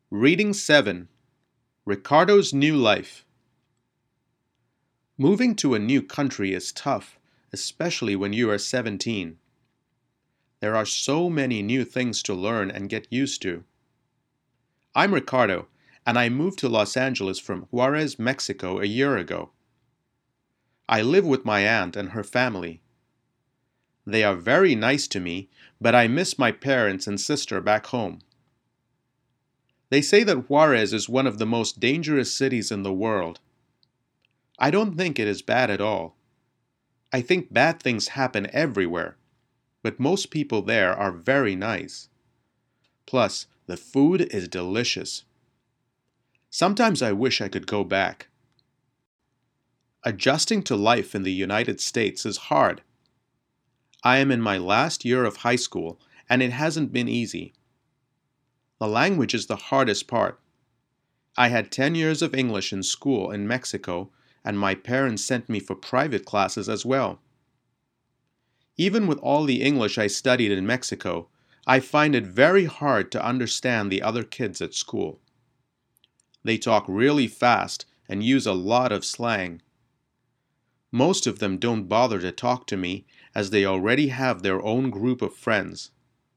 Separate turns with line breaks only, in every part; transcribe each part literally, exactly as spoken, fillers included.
Reading seven. Ricardo's New Life. Moving to a new country is tough, especially when you are seventeen. There are so many new things to learn and get used to. I'm Ricardo, and I moved to Los Angeles from Juarez, Mexico a year ago. I live with my aunt and her family. They are very nice to me, but I miss my parents and sister back home. They say that Juarez is one of the most dangerous cities in the world. I don't think it is bad at all. I think bad things happen everywhere, but most people there are very nice. Plus, the food is delicious. Sometimes I wish I could go back. Adjusting to life in the United States is hard. I am in my last year of high school, and it hasn't been easy. The language is the hardest part. I had ten years of English in school in Mexico, and my parents sent me for private classes as well. Even with all the English I studied in Mexico, I find it very hard to understand the other kids at school. They talk really fast and use a lot of slang. Most of them don't bother to talk to me as they already have their own group of friends.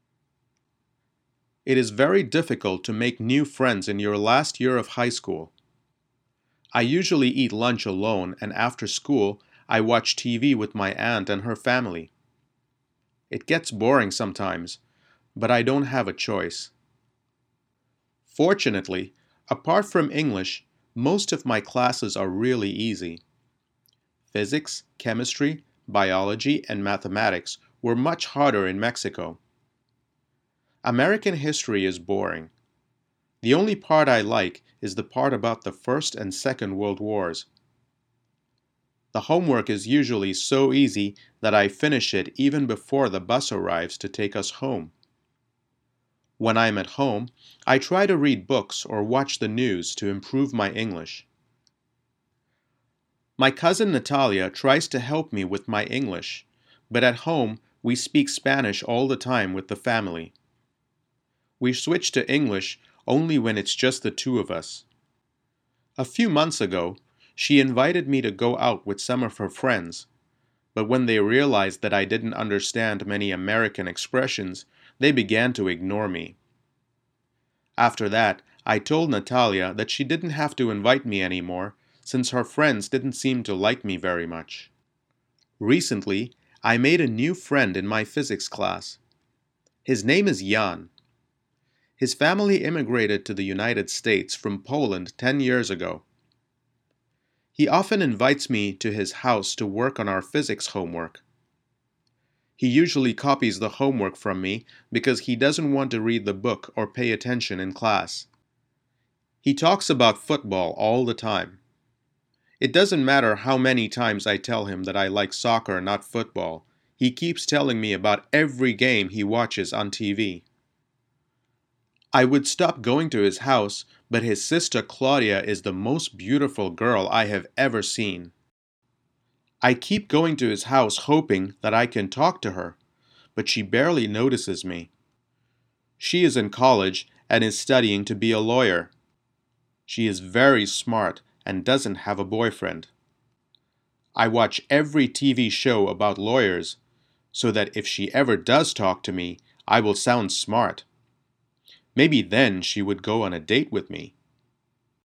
It is very difficult to make new friends in your last year of high school. I usually eat lunch alone, and after school, I watch T V with my aunt and her family. It gets boring sometimes, but I don't have a choice. Fortunately, apart from English, most of my classes are really easy. Physics, chemistry, biology, and mathematics were much harder in Mexico. American history is boring. The only part I like is the part about the First and Second World Wars. The homework is usually so easy that I finish it even before the bus arrives to take us home. When I'm at home, I try to read books or watch the news to improve my English. My cousin Natalia tries to help me with my English, but at home we speak Spanish all the time with the family. We switch to English only when it's just the two of us. A few months ago, she invited me to go out with some of her friends, but when they realized that I didn't understand many American expressions, they began to ignore me. After that, I told Natalia that she didn't have to invite me anymore, since her friends didn't seem to like me very much. Recently, I made a new friend in my physics class. His name is Jan. His family immigrated to the United States from Poland ten years ago. He often invites me to his house to work on our physics homework. He usually copies the homework from me because he doesn't want to read the book or pay attention in class. He talks about football all the time. It doesn't matter how many times I tell him that I like soccer, not football. He keeps telling me about every game he watches on T V. I would stop going to his house, but his sister Claudia is the most beautiful girl I have ever seen. I keep going to his house hoping that I can talk to her, but she barely notices me. She is in college and is studying to be a lawyer. She is very smart and doesn't have a boyfriend. I watch every T V show about lawyers, so that if she ever does talk to me, I will sound smart. Maybe then she would go on a date with me.